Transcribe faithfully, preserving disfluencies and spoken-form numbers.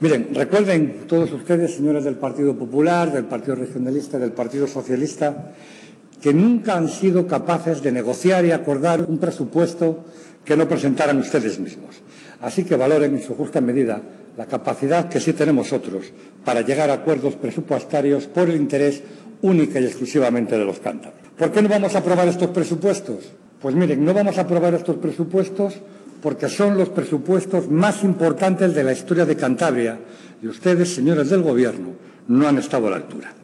Miren, recuerden todos ustedes, señores del Partido Popular, del Partido Regionalista y del Partido Socialista, que nunca han sido capaces de negociar y acordar un presupuesto que no presentaran ustedes mismos. Así que valoren en su justa medida la capacidad que sí tenemos otros para llegar a acuerdos presupuestarios por el interés única y exclusivamente de los cántabros. ¿Por qué no vamos a aprobar estos presupuestos? Pues miren, no vamos a aprobar estos presupuestos porque son los presupuestos más importantes de la historia de Cantabria y ustedes, señores del Gobierno, no han estado a la altura.